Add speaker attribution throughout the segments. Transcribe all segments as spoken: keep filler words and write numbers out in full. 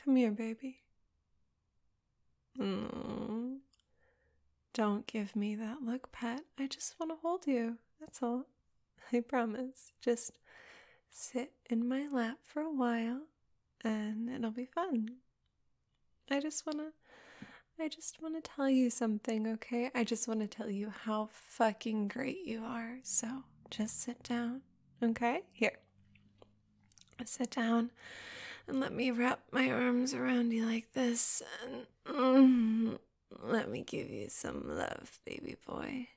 Speaker 1: Come here, baby. Mm. Don't give me that look, pet. I just want to hold you. That's all. I promise. Just sit in my lap for a while and it'll be fun. I just want to I just want to tell you something, okay? I just want to tell you how fucking great you are. So, just sit down, okay? Here. Sit down and let me wrap my arms around you like this and mm, let me give you some love, baby boy.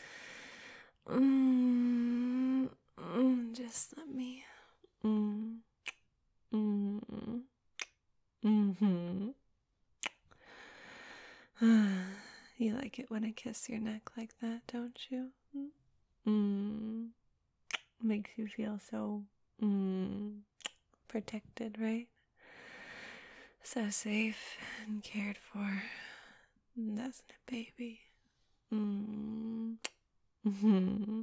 Speaker 1: Mm, mm, just let me. Mm, mm, mm-hmm. You like it when I kiss your neck like that, don't you? Mm. Makes you feel so mm, protected, right? So safe and cared for, doesn't it, baby? Mm. Mm-hmm.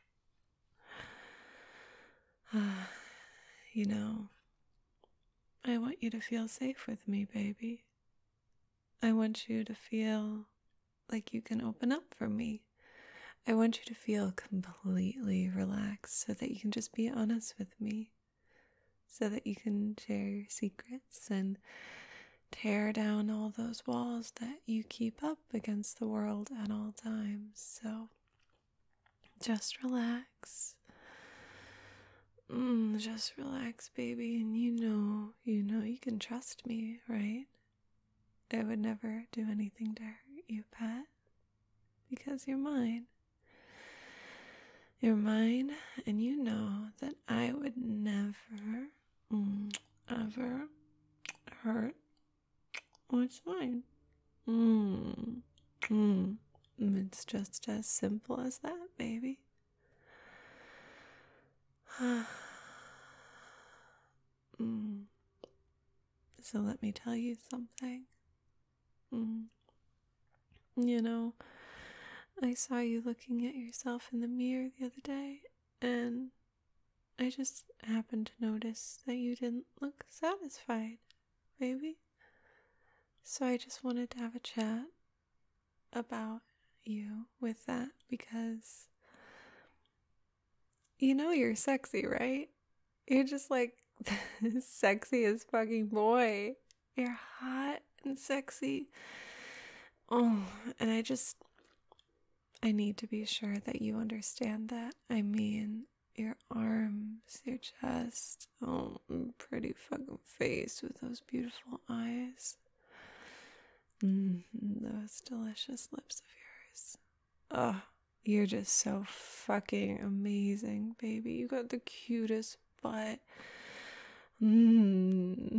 Speaker 1: You know, I want you to feel safe with me, baby. I want you to feel like you can open up for me. I want you to feel completely relaxed so that you can just be honest with me, so that you can share your secrets and tear down all those walls that you keep up against the world at all times. So just relax. Mm, just relax, baby. And you know, you know you can trust me, right? I would never do anything to hurt you, pet, because you're mine. You're mine, and you know that I would never, mm, ever hurt what's mine. Mm, mm. It's just as simple as that, baby. mm. So let me tell you something. Mm. You know, I saw you looking at yourself in the mirror the other day, and I just happened to notice that you didn't look satisfied, baby. So I just wanted to have a chat about you with that because you know you're sexy, right? You're just like sexy as fucking boy. You're hot and sexy. Oh, and I just I need to be sure that you understand that. I mean, your arms, your chest, oh, pretty fucking face with those beautiful eyes. Mm-hmm, those delicious lips of yours. Oh, you're just so fucking amazing, baby. You got the cutest butt. Mmm.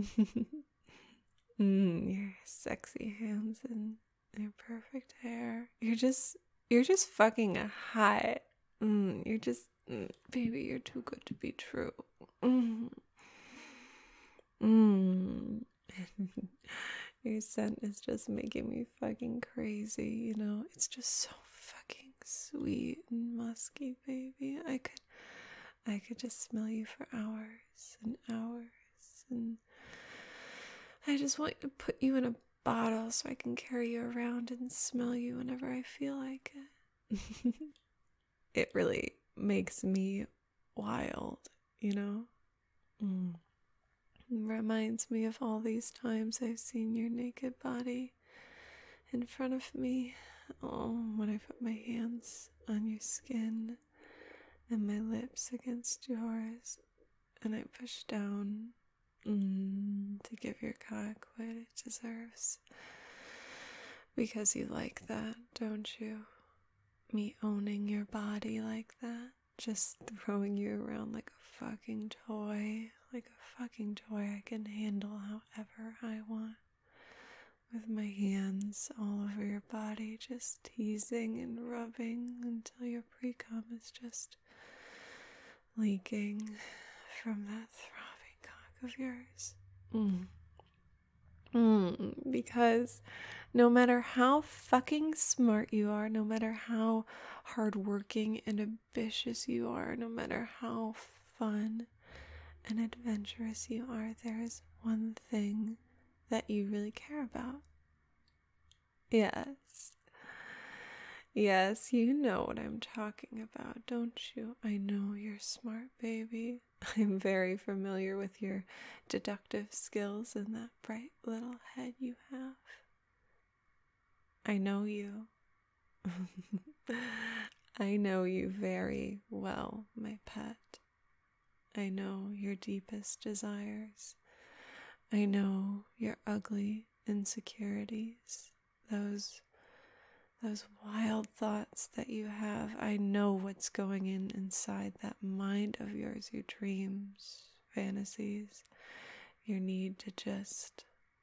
Speaker 1: mm, your sexy hands and your perfect hair. You're just, you're just fucking hot. Mm, you're just, mm, baby, you're too good to be true. Mm. Mm. Your scent is just making me fucking crazy, you know? It's just so fucking sweet and musky, baby. I could I could just smell you for hours and hours, and I just want to put you in a bottle so I can carry you around and smell you whenever I feel like it. It really makes me wild, you know? Mm. It reminds me of all these times I've seen your naked body in front of me. Oh, when I put my hands on your skin and my lips against yours, and I push down mm, to give your cock what it deserves. Because you like that, don't you? Me owning your body like that, just throwing you around like a fucking toy, like a fucking toy I can handle however I want. With my hands all over your body, just teasing and rubbing until your pre-cum is just leaking from that throbbing cock of yours. Mm. Mm, because no matter how fucking smart you are, no matter how hardworking and ambitious you are, no matter how fun and adventurous you are, there is one thing that you really care about. Yes. Yes, you know what I'm talking about, don't you? I know you're smart, baby. I'm very familiar with your deductive skills and that bright little head you have. I know you. I know you very well, my pet. I know your deepest desires. I know your ugly insecurities, those those wild thoughts that you have. I know what's going in inside that mind of yours, your dreams, fantasies, your need to just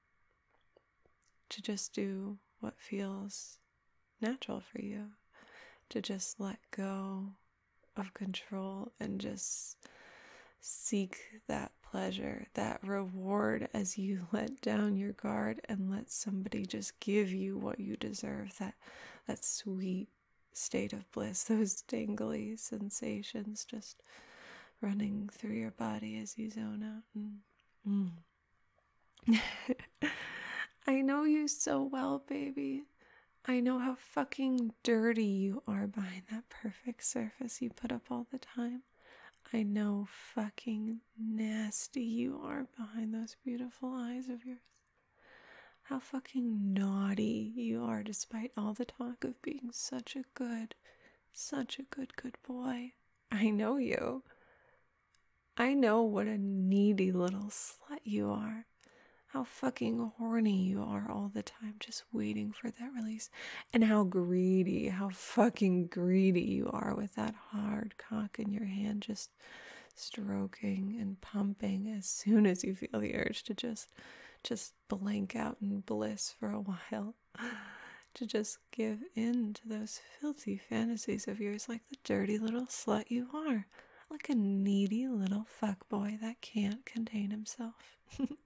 Speaker 1: to just do what feels natural for you, to just let go of control and just seek that pleasure, that reward as you let down your guard and let somebody just give you what you deserve, that that sweet state of bliss, those tingly sensations just running through your body as you zone out. And, mm. I know you so well, baby. I know how fucking dirty you are behind that perfect surface you put up all the time. I know fucking nasty you are behind those beautiful eyes of yours. How fucking naughty you are despite all the talk of being such a good, such a good, good boy. I know you. I know what a needy little slut you are. How fucking horny you are all the time, just waiting for that release. And how greedy, how fucking greedy you are with that hard cock in your hand, just stroking and pumping as soon as you feel the urge to just, just blank out in bliss for a while. To just give in to those filthy fantasies of yours like the dirty little slut you are. Like a needy little fuckboy that can't contain himself.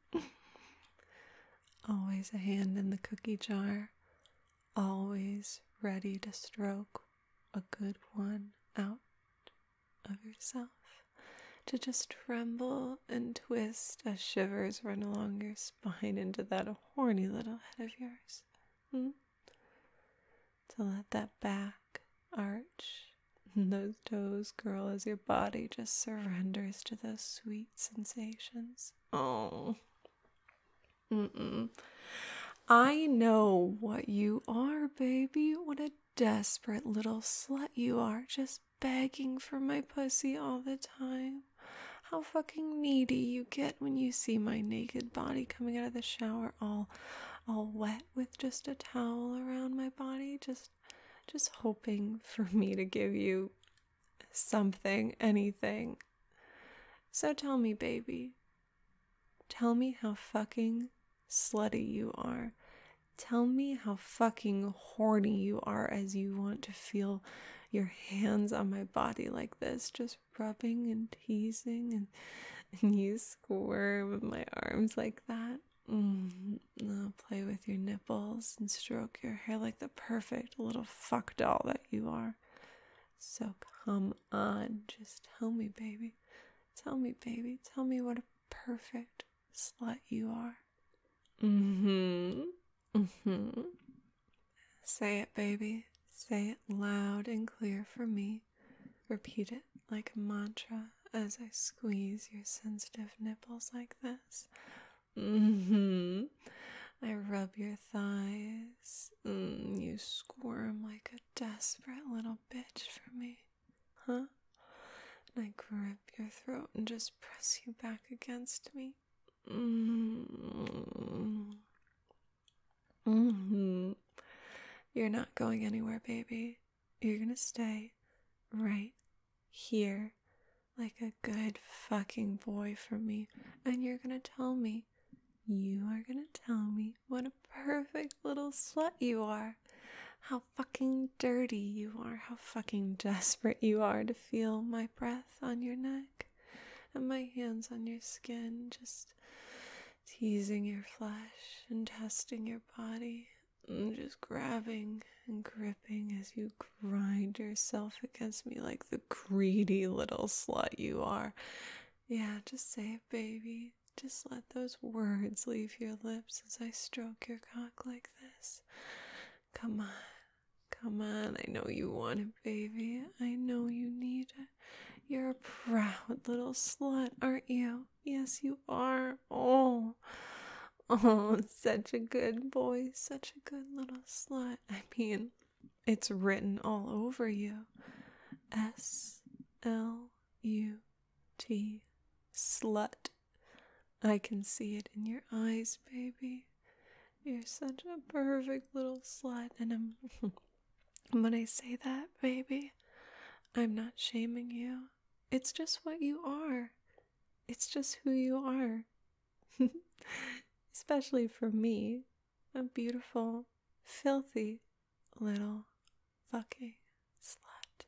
Speaker 1: Always a hand in the cookie jar, always ready to stroke a good one out of yourself, to just tremble and twist as shivers run along your spine into that horny little head of yours. Hmm? To let that back arch and those toes curl as your body just surrenders to those sweet sensations. Oh. Mm-mm. I know what you are, baby. What a desperate little slut you are, just begging for my pussy all the time. How fucking needy you get when you see my naked body coming out of the shower all all wet with just a towel around my body, just just hoping for me to give you something, anything. So tell me, baby. Tell me how fucking slutty you are. Tell me how fucking horny you are as you want to feel your hands on my body like this, just rubbing and teasing, and, and you squirm with my arms like that. Mm, I'll play with your nipples and stroke your hair like the perfect little fuck doll that you are. So come on, just tell me, baby. Tell me, baby. Tell me what a perfect slut you are. Mm-hmm. Mm-hmm. Say it, baby. Say it loud and clear for me. Repeat it like a mantra as I squeeze your sensitive nipples like this. Mm-hmm. I rub your thighs. Mm, you squirm like a desperate little bitch for me. Huh? And I grip your throat and just press you back against me. Mm-hmm. Mm-hmm. You're not going anywhere, baby. You're gonna stay right here like a good fucking boy for me. And you're gonna tell me, you are gonna tell me what a perfect little slut you are. How fucking dirty you are. How fucking desperate you are to feel my breath on your neck and my hands on your skin, just teasing your flesh and testing your body. And just grabbing and gripping as you grind yourself against me like the greedy little slut you are. Yeah, just say it, baby. Just let those words leave your lips as I stroke your cock like this. Come on. Come on. I know you want it, baby. I know you need it. You're a proud little slut, aren't you? Yes, you are. Oh. Oh, such a good boy. Such a good little slut. I mean, it's written all over you. S L U T. Slut. I can see it in your eyes, baby. You're such a perfect little slut. And I'm, when I say that, baby, I'm not shaming you. It's just what you are. It's just who you are. Especially for me, a beautiful, filthy little fucking slut.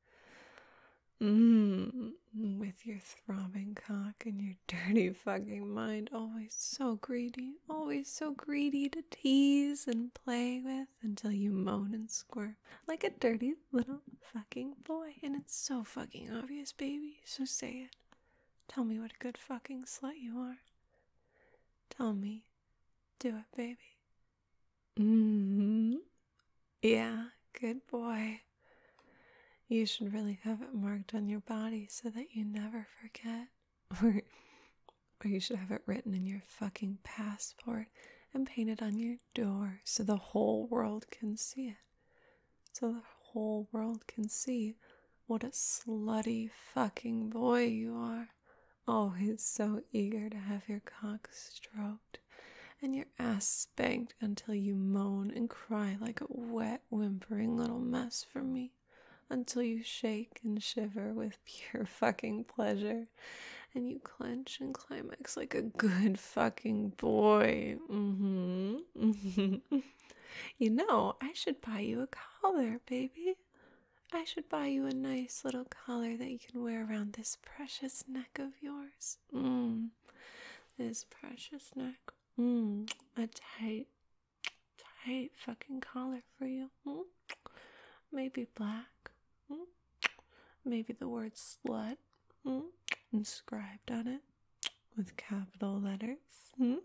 Speaker 1: Mmm, with your throbbing cock and your dirty fucking mind, always so greedy, always so greedy to tease and play with until you moan and squirt like a dirty little fucking boy. And it's so fucking obvious, baby, so say it. Tell me what a good fucking slut you are. Tell me. Do it, baby. Mm-hmm. Yeah, good boy. You should really have it marked on your body so that you never forget. Or, or you should have it written in your fucking passport and painted on your door so the whole world can see it. So the whole world can see what a slutty fucking boy you are. Always so eager to have your cock stroked and your ass spanked until you moan and cry like a wet, whimpering little mess for me, until you shake and shiver with pure fucking pleasure, and you clench and climax like a good fucking boy. Mm-hmm. Mm-hmm. You know, I should buy you a collar, baby. I should buy you a nice little collar that you can wear around this precious neck of yours. Mmm. This precious neck. Mmm. A tight, tight fucking collar for you. Mm? Maybe black. Mm? Maybe the word slut mm? inscribed on it with capital letters. Mm?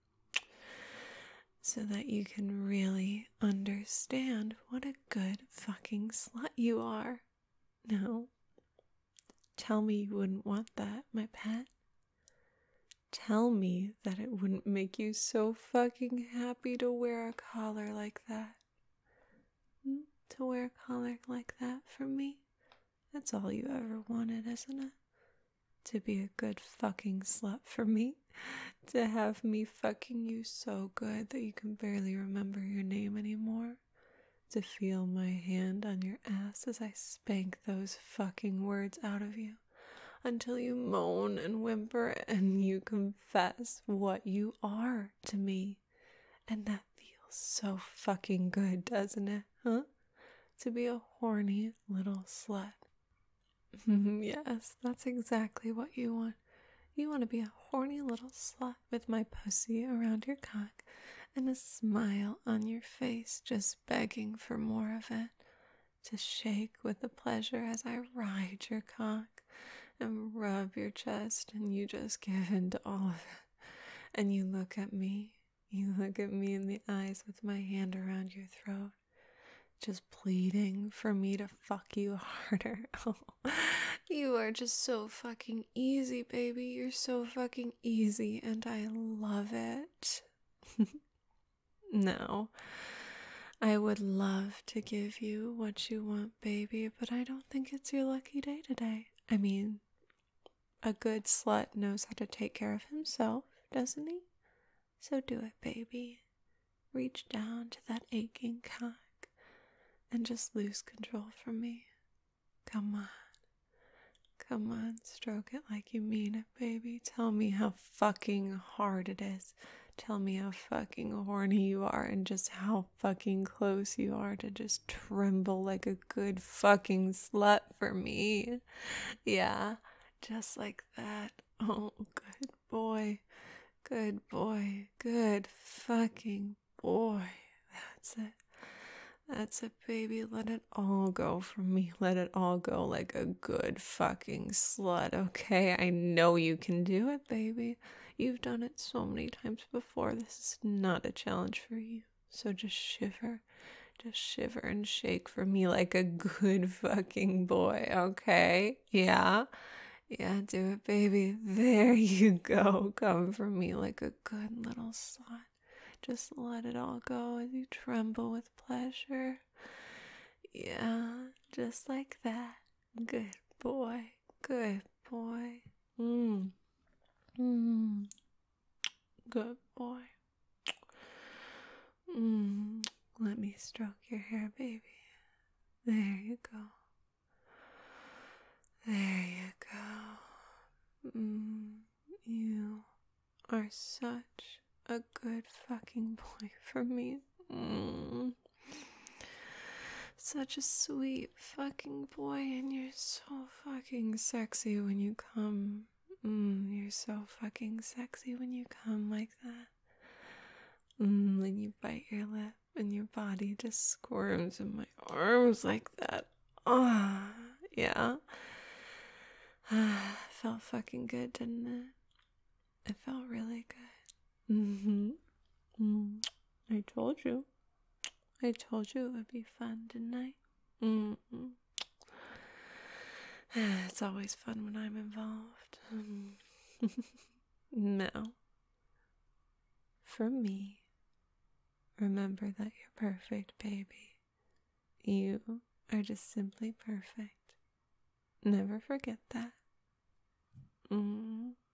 Speaker 1: So that you can really understand what a good fucking slut you are. No. Tell me you wouldn't want that, my pet. Tell me that it wouldn't make you so fucking happy to wear a collar like that. Hmm? To wear a collar like that for me? That's all you ever wanted, isn't it? To be a good fucking slut for me? To have me fucking you so good that you can barely remember your name anymore? To feel my hand on your ass as I spank those fucking words out of you? Until you moan and whimper and you confess what you are to me. And that feels so fucking good, doesn't it, huh? To be a horny little slut. Yes, that's exactly what you want. You want to be a horny little slut with my pussy around your cock and a smile on your face just begging for more of it. To shake with the pleasure as I ride your cock and rub your chest, and you just give in to all of it. And you look at me, you look at me in the eyes with my hand around your throat, just pleading for me to fuck you harder. Oh, you are just so fucking easy, baby. You're so fucking easy, and I love it. No. I would love to give you what you want, baby, but I don't think it's your lucky day today. I mean, a good slut knows how to take care of himself, doesn't he? So do it, baby. Reach down to that aching cock and just lose control from me. Come on. Come on, stroke it like you mean it, baby. Tell me how fucking hard it is. Tell me how fucking horny you are and just how fucking close you are to just tremble like a good fucking slut for me. Yeah, just like that. Oh, good boy. Good boy. Good fucking boy. That's it. That's it, baby. Let it all go from me. Let it all go like a good fucking slut, okay? I know you can do it, baby. You've done it so many times before. This is not a challenge for you. So just shiver. Just shiver and shake for me like a good fucking boy, okay? Yeah? Yeah, do it, baby. There you go. Come for me like a good little slut. Just let it all go as you tremble with pleasure. Yeah, just like that. Good boy. Good boy. Mmm. Mmm. Good boy. Mmm. Let me stroke your hair, baby. There you go. There you go. Mm, you are such a good fucking boy for me. Mm. Such a sweet fucking boy, and you're so fucking sexy when you come. Mm, you're so fucking sexy when you come like that. Mm, when you bite your lip and your body just squirms in my arms like that. Ah, oh, yeah. Felt fucking good, didn't it? It felt really good. Mm-hmm. Mm. I told you. I told you it would be fun, didn't I? Mm-hmm. It's always fun when I'm involved. Now, for me, remember that you're perfect, baby. You are just simply perfect. Never forget that. Mm.